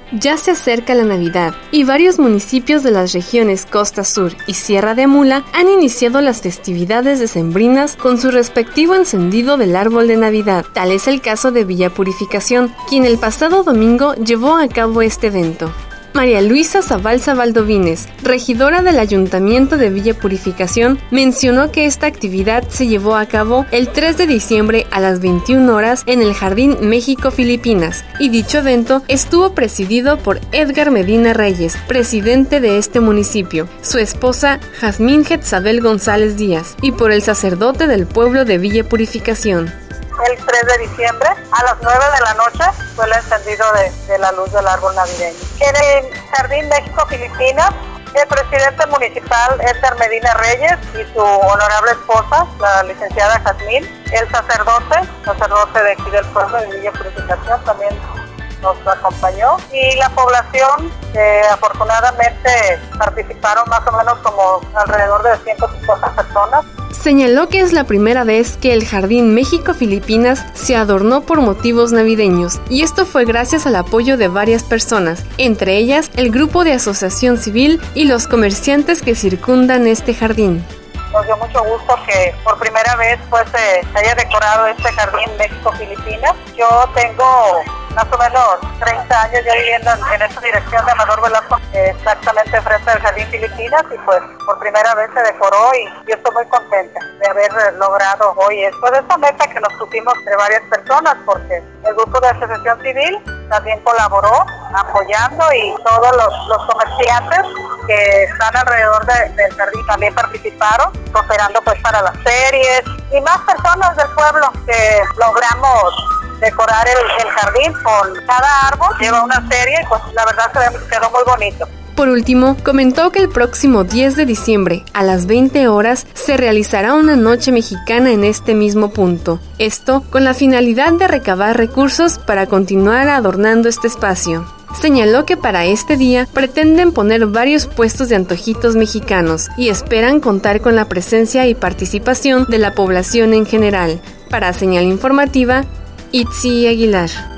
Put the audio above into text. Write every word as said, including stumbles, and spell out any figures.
Ya se acerca la Navidad y varios municipios de las regiones Costa Sur y Sierra de Mula han iniciado las festividades decembrinas con su respectivo encendido del árbol de Navidad. Tal es el caso de Villa Purificación, quien el pasado domingo llevó a cabo este evento. María Luisa Zabalza Valdovines, regidora del Ayuntamiento de Villa Purificación, mencionó que esta actividad se llevó a cabo el tres de diciembre a las veintiuna horas en el Jardín México-Filipinas, y dicho evento estuvo presidido por Edgar Medina Reyes, presidente de este municipio, su esposa Jazmín Jetzabel González Díaz, y por el sacerdote del pueblo de Villa Purificación. El tres de diciembre a las nueve de la noche fue el encendido de, de la luz del árbol navideño. En el Jardín México-Filipinas, el presidente municipal Edgar Medina Reyes y su honorable esposa, la licenciada Jazmín, el sacerdote, sacerdote de aquí del pueblo de Villa Purificación, también nos acompañó, y la población, eh, afortunadamente participaron más o menos como alrededor de ciento cincuenta personas. Señaló que es la primera vez que el Jardín México-Filipinas se adornó por motivos navideños, y esto fue gracias al apoyo de varias personas, entre ellas el grupo de asociación civil y los comerciantes que circundan este jardín. Nos dio mucho gusto que por primera vez pues se haya decorado este Jardín México-Filipinas. Yo tengo más o menos treinta años ya viviendo en, en esta dirección de Amador Velasco, exactamente frente al Jardín Filipinas, y pues por primera vez se decoró y yo estoy muy contenta de haber logrado hoy esto, de esta meta que nos pusimos de varias personas, porque el grupo de asociación civil también colaboró apoyando, y todos los, los comerciantes que están alrededor de, del jardín también participaron, cooperando pues para las series, y más personas del pueblo que logramos decorar el, el jardín con cada árbol, lleva una serie y pues la verdad se quedó muy bonito. Por último, comentó que el próximo diez de diciembre a las veinte horas se realizará una noche mexicana en este mismo punto. Esto con la finalidad de recabar recursos para continuar adornando este espacio. Señaló que para este día pretenden poner varios puestos de antojitos mexicanos y esperan contar con la presencia y participación de la población en general. Para Señal Informativa, Itzi Aguilar.